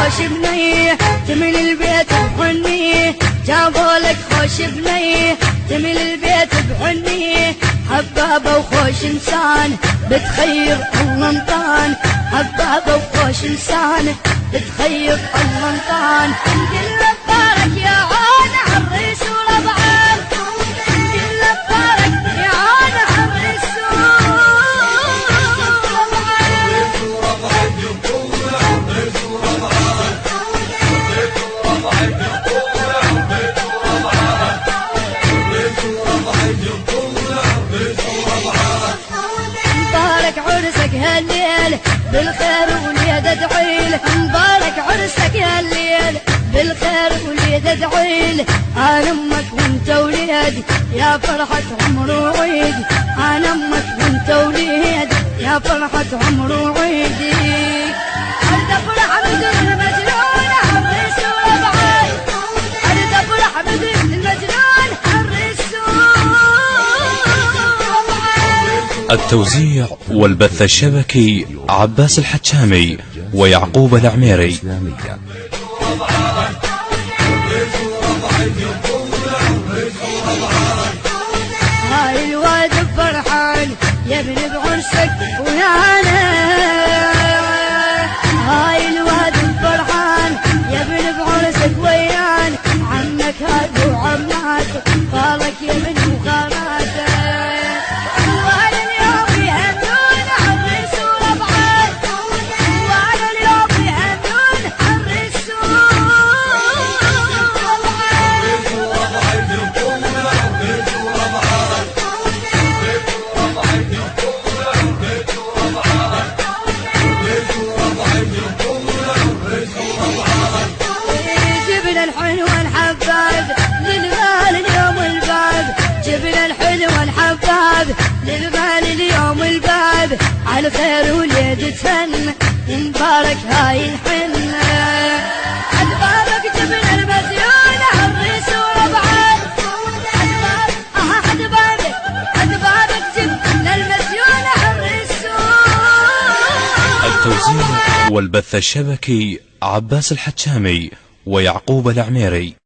خوش بنيه جميل البيت بحنيه، جابوا لك خوش بنيه جميل البيت بحنيه، حبابة وخوش انسان بتخير الله انطان، حبابة وخوش انسان بتخير الله انطان. كل بارك يا عون عريس وربعان، كل بارك يا عون عريس مبارك عرسك هالليل بالخير وليد ادعيل، مبارك عرسك هالليل بالخير وليد ادعيل، انا امك وانت وليد يا فرحة عمر وعيد، انا امك وانت وليد يا فرحة عمر وعيد. ارد افرح بدون المجنون عريس وربعان، ارد افرح بدون المجنون عريس وربعان. التوزيع والبث الشبكي عباس الحجامي ويعقوب العميري. هاي الواد فرحان يا ابن بعرسك ويانا، هاي الواد فرحان يا ابن بعرسك ويانا، عمك هاد وعمات خالك يا ابن وخالاتك، وانا اليوم يهنون عريس وربعان، وانا اليوم يهنون عريس جبنا الحلو الحباب للغال اليوم الباب، جبنا الحلو الحباب للغال اليوم الباب، على خير وليد تهنى مبارك هاي الحنة، عد بابك جبنا المزيون عريس وربعان، عد بابك جبنا المزيون عريس. التوزيع والبث الشبكي عباس الحجامي ويعقوب العميري.